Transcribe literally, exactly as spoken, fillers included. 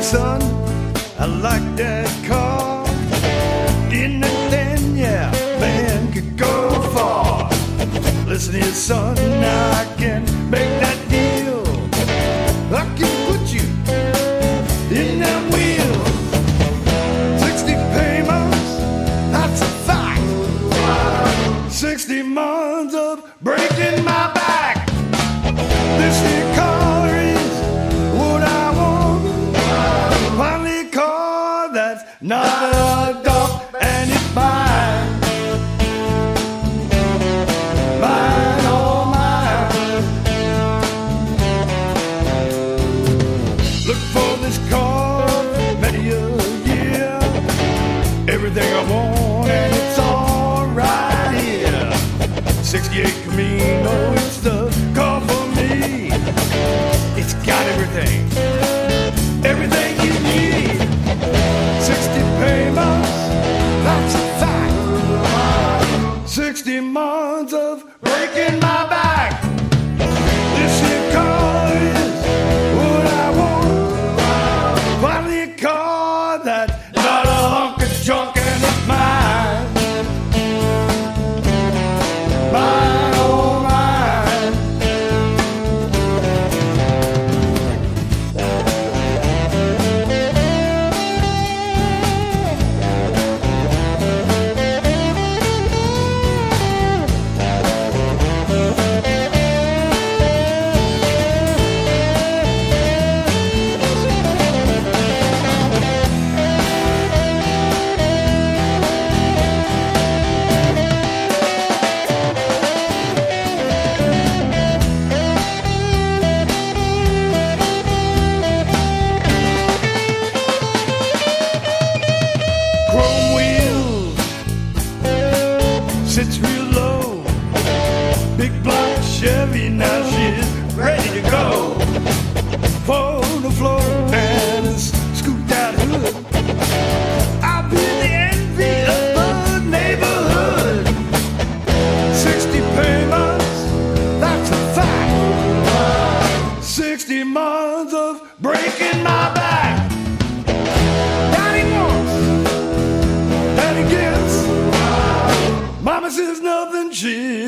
son, I like that car. In the then, yeah, man could go far. Listen here, son, now I can make that deal. I can put you in that wheel. Sixty payments, that's a fact. Sixty months of breaking my back. This here car is what I want. Finally a car that's not a dog, and it's mine. Mine, oh mine. Look for this car many a year. Everything I want and it's all right here. sixty-eight Camino, it's the car for me. It's got everything, everything you need. Sixty payments, that's a fact. Sixty months of breaking my back. This here car is what I want. Finally a car that's not a hunk of junk, and it's mine. Mine, oh mine. Chrome wheels, sits real low. Big black Chevy, now she's ready to go. For the floor and a scooped out hood. I'll be the envy of the neighborhood. Sixty payments, that's a fact. Sixty months of breaking my back. Daddy wants, Daddy gets. Mama says nothing, she